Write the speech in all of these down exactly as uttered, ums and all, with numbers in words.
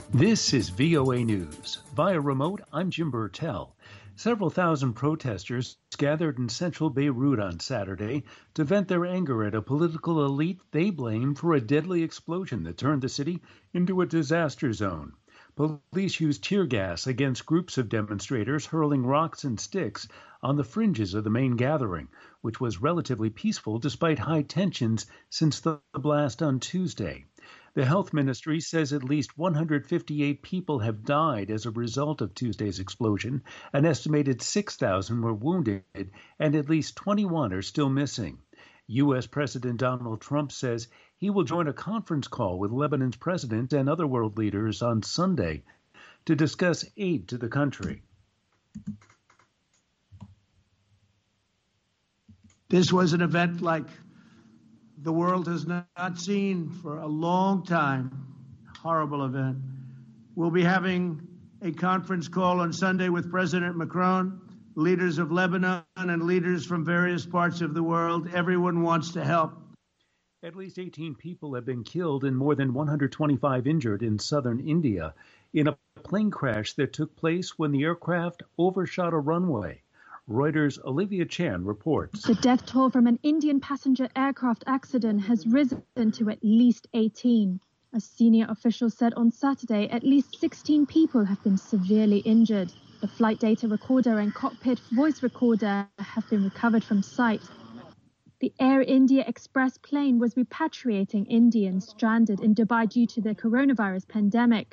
This is V O A News. Via remote, I'm Jim Burtell. Several thousand protesters gathered in central Beirut on Saturday to vent their anger at a political elite they blame for a deadly explosion that turned the city into a disaster zone. Police used tear gas against groups of demonstrators hurling rocks and sticks on the fringes of the main gathering, which was relatively peaceful despite high tensions since the blast on Tuesday. The health ministry says at least one hundred fifty-eight people have died as a result of Tuesday's explosion. An estimated six thousand were wounded, and at least twenty-one are still missing. U S. President Donald Trump says he will join a conference call with Lebanon's president and other world leaders on Sunday to discuss aid to the country. This was an event like the world has not seen for a long time. Horrible event. We'll be having a conference call on Sunday with President Macron, leaders of Lebanon, and leaders from various parts of the world. Everyone wants to help. At least eighteen people have been killed and more than one hundred twenty-five injured in southern India in a plane crash that took place when the aircraft overshot a runway. Reuters' Olivia Chan reports. The death toll from an Indian passenger aircraft accident has risen to at least eighteen. A senior official said on Saturday at least sixteen people have been severely injured. The flight data recorder and cockpit voice recorder have been recovered from site. The Air India Express plane was repatriating Indians stranded in Dubai due to the coronavirus pandemic.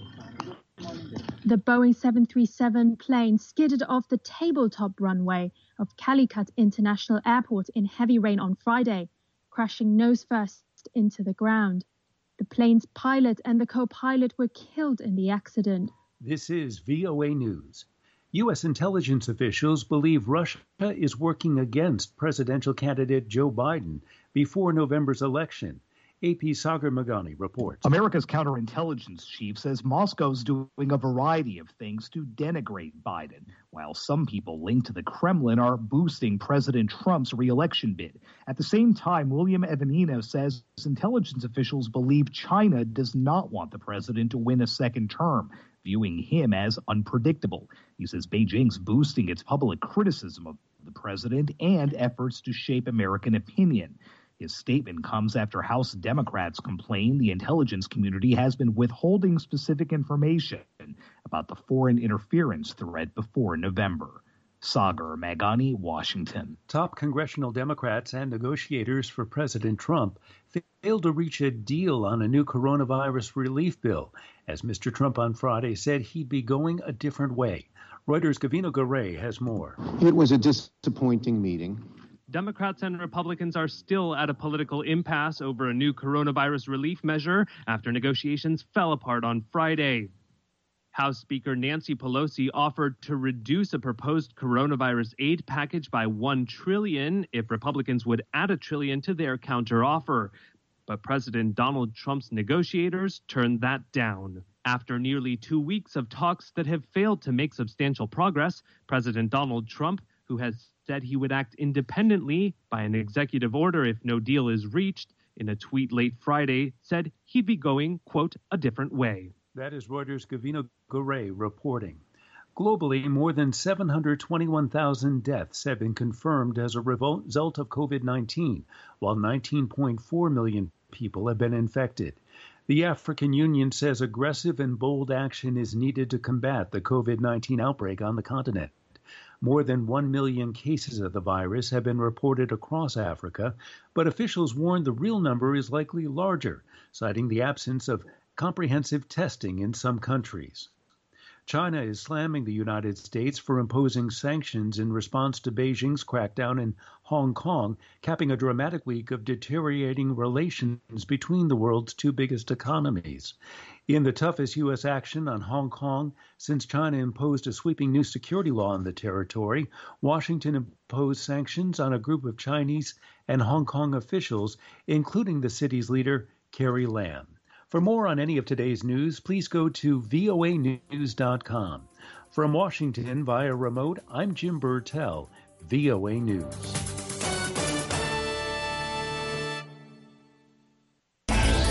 The Boeing seven thirty-seven plane skidded off the tabletop runway of Calicut International Airport in heavy rain on Friday, crashing nose first into the ground. The plane's pilot and the co-pilot were killed in the accident. This is V O A News. U S intelligence officials believe Russia is working against presidential candidate Joe Biden before November's election. A P Sagar Magani reports. America's counterintelligence chief says Moscow's doing a variety of things to denigrate Biden, while some people linked to the Kremlin are boosting President Trump's re-election bid. At the same time, William Evanino says intelligence officials believe China does not want the president to win a second term, viewing him as unpredictable. He says Beijing's boosting its public criticism of the president and efforts to shape American opinion. His statement comes after House Democrats complain the intelligence community has been withholding specific information about the foreign interference threat before November. Sagar Magani, Washington. Top congressional Democrats and negotiators for President Trump failed to reach a deal on a new coronavirus relief bill, as Mister Trump on Friday said he'd be going a different way. Reuters' Gavino Garay has more. It was a disappointing meeting. Democrats and Republicans are still at a political impasse over a new coronavirus relief measure after negotiations fell apart on Friday. House Speaker Nancy Pelosi offered to reduce a proposed coronavirus aid package by one trillion dollars if Republicans would add a trillion to their counteroffer. But President Donald Trump's negotiators turned that down. After nearly two weeks of talks that have failed to make substantial progress, President Donald Trump, who has said he would act independently by an executive order if no deal is reached, in a tweet late Friday, said he'd be going, quote, a different way. That is Reuters' Gavino Garay reporting. Globally, more than seven hundred twenty-one thousand deaths have been confirmed as a result of COVID nineteen, while nineteen point four million people have been infected. The African Union says aggressive and bold action is needed to combat the COVID nineteen outbreak on the continent. More than one million cases of the virus have been reported across Africa, but officials warn the real number is likely larger, citing the absence of comprehensive testing in some countries. China is slamming the United States for imposing sanctions in response to Beijing's crackdown in Hong Kong, capping a dramatic week of deteriorating relations between the world's two biggest economies. In the toughest U S action on Hong Kong since China imposed a sweeping new security law on the territory, Washington imposed sanctions on a group of Chinese and Hong Kong officials, including the city's leader, Carrie Lam. For more on any of today's news, please go to V O A news dot com. From Washington via remote, I'm Jim Burtell, V O A News.